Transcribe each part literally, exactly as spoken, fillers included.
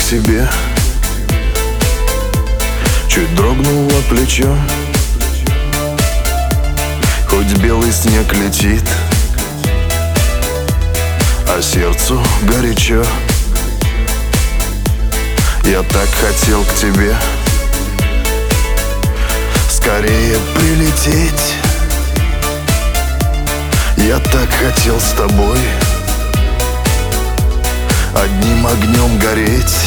себе. Чуть дрогнуло плечо, хоть белый снег летит, а сердцу горячо. Я так хотел к тебе скорее прилететь. Я так хотел с тобой одним огнем гореть.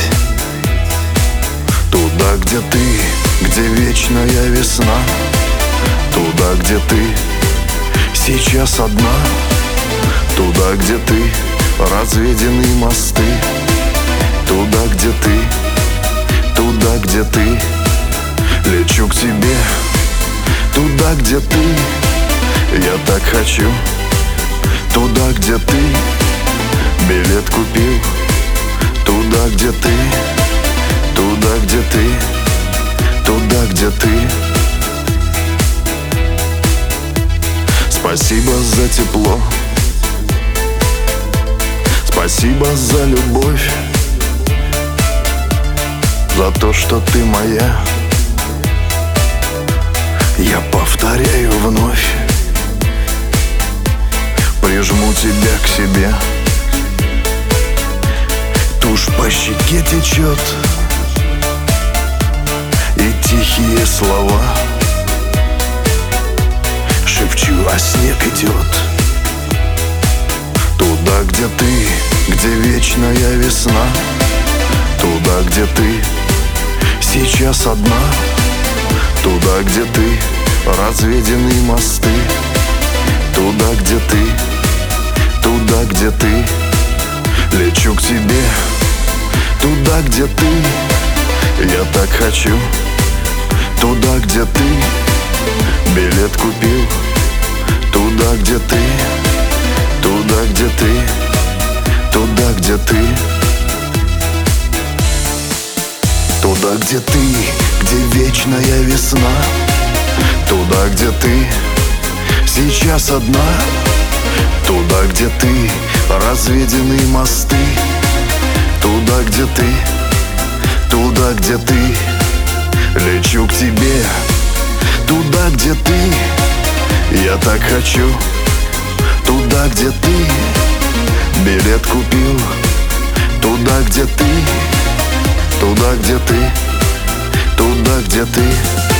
Туда, где ты, где вечная весна, туда, где ты сейчас одна, туда, где ты разведенные мосты, туда, где ты, туда, где ты. Лечу к тебе, туда, где ты. Я так хочу, туда, где ты. Билет купил, туда, где ты. Туда, где ты, туда, где ты. Спасибо за тепло, спасибо за любовь, за то, что ты моя. Я повторяю вновь, прижму тебя к себе. Тушь по щеке течет, и тихие слова шепчу, а снег идет. Туда, где ты, где вечная весна, туда, где ты сейчас одна, туда, где ты разведенные мосты, туда, где ты, туда, где ты. Лечу к тебе, туда, где ты. Я так хочу, туда, где ты. Билет купил, туда, где ты. Туда, где ты. Туда, где ты. Туда, где ты, где вечная весна, туда, где ты сейчас одна, туда, где ты разведенные мосты, туда, где ты, туда, где ты. Лечу к тебе, туда, где ты. Я так хочу, туда, где ты. Билет купил, туда, где ты. Туда, где ты, туда, где ты.